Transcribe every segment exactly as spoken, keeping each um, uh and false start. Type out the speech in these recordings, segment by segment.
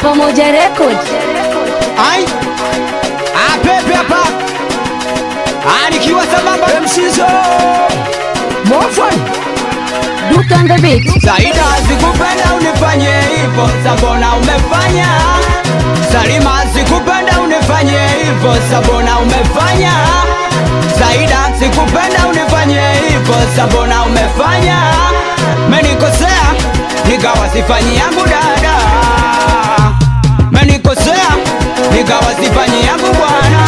Pamoja Record. Ai apepe hapa anikiwa sambamba mshizo Mofan Duke on the beat. Saida sikupenda unifanye hivyo, sabona umefanya. Salima sikupenda unifanye hivyo, sabona umefanya. Saida sikupenda unifanye hivyo, sabona umefanya. Menikosea nikawa sifanyi yangu dada, menikosea nikawa sifanyi yangu bwana.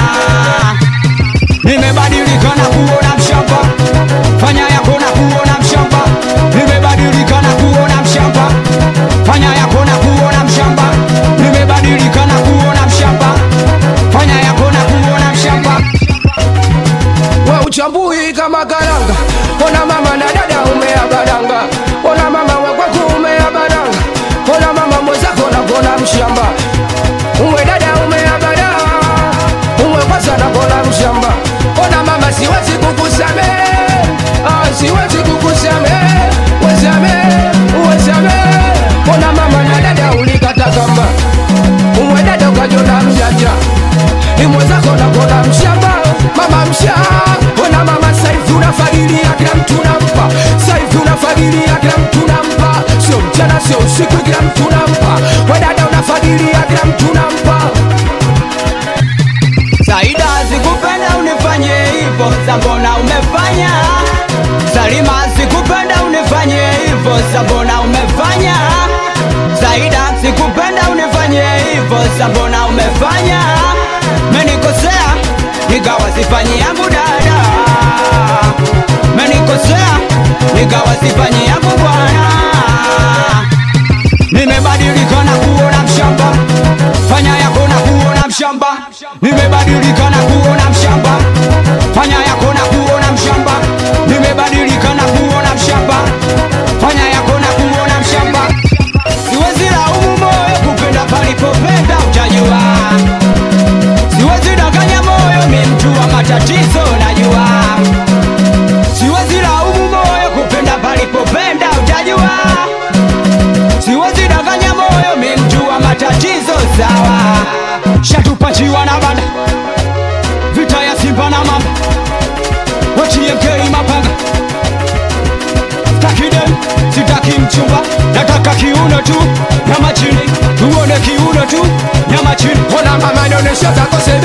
Nimebadilika na kuona mshamba, fanya yako na kuona mshamba. Nimebadilika na kuona mshamba, fanya yako na kuona mshamba. Nimebadilika na kuona mshamba, fanya yako na kuona mshamba. Wa uchambui kama karanga, ona mama na dada umeabadanga, ona mama wekweku umeabadanga, ona mama mwezako na kuona mshamba. Uwe dada umeabada, uwe kwasa na kuona mshamba. Ona mama siwezi kukusame, ah, siwezi kukusame, wezame, uwezame. Ona mama na dada ulikata kamba, uwe dada ukajona mjanja, imwezako na kuona mshamba. Mama msha, ona mama saifu unafagilia kila mtu nampa, saifu unafagilia kila mtu nampa, sio mchana sio usiku kila mtu nampa, we dada unafagilia kila mtu nampa. Saida sikupenda unifanye hivyo, sabona umefanya. Salima sikupenda unifanye hivyo, sabona umefanya. Saida sikupenda unifanye hivyo, sabona umefanya. Menikosea nikawa sifanyi yangu dada, menikosea nikawa sifanyi yangu bwana. Nimebadilika na kuona mshamba, fanya yako na kuona mshamba. Nimebadilika na kuona mshamba, fanya yako na kuona mshamba. Nimebadilika na kuona mshamba, fanya yako na kuona mshamba. Siwezi laumu moyo kupenda palipopenda utajua, siwezi danganya moyo mi mtu wa matatizo najua, siwezi laumu moyo kupenda palipopenda utajua, siwezi danganya moyo mi mtu wa matatizo sawa. Shatupachiwa na banda, vita ya Simba na Mamba, T M K mapanga. Sitaki dem, sitaki mchumba, nataka kiuno tu, nyama chini, tuone kiuno tu, nyama chini. Ona mama nionesha zako